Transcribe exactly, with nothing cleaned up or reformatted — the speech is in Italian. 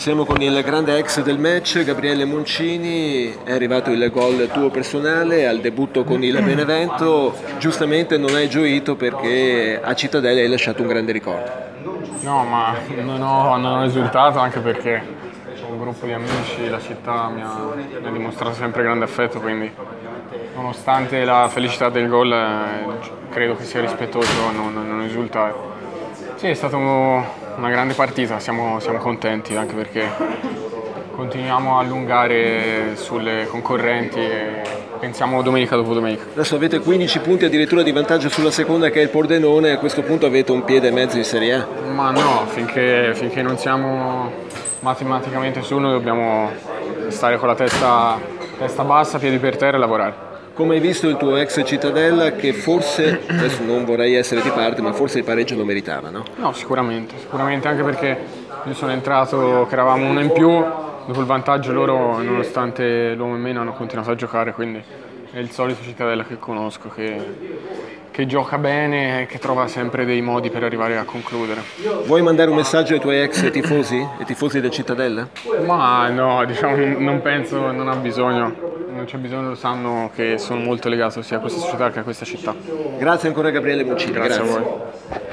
Siamo con il grande ex del match, Gabriele Moncini. È arrivato il gol tuo personale al debutto con il Benevento. Giustamente non hai gioito perché a Cittadella hai lasciato un grande ricordo. No, ma non ho, non ho esultato, anche perché un gruppo di amici, la città mi ha, mi ha dimostrato sempre grande affetto, quindi nonostante la felicità del gol eh, credo che sia rispettoso non, non esultare. Sì, è stata una grande partita, siamo, siamo contenti anche perché continuiamo a allungare sulle concorrenti e pensiamo domenica dopo domenica. Adesso avete quindici punti addirittura di vantaggio sulla seconda, che è il Pordenone, a questo punto avete un piede e mezzo in Serie A. Ma no, finché, finché non siamo matematicamente su, noi dobbiamo stare con la testa, testa bassa, piedi per terra e lavorare. Come hai visto il tuo ex Cittadella, che forse, adesso non vorrei essere di parte, ma forse il pareggio lo meritava, no? No, sicuramente, sicuramente anche perché io sono entrato che eravamo uno in più, dopo il vantaggio loro, nonostante l'uomo in meno, hanno continuato a giocare, quindi è il solito Cittadella che conosco, che, che gioca bene e che trova sempre dei modi per arrivare a concludere. Vuoi mandare un messaggio ai tuoi ex tifosi, ai tifosi del Cittadella? Ma no, diciamo, non penso, non ha bisogno. Non c'è bisogno, lo sanno che sono molto legato sia a questa società che a questa città. Grazie ancora Gabriele Moncini. Grazie, Grazie. a voi.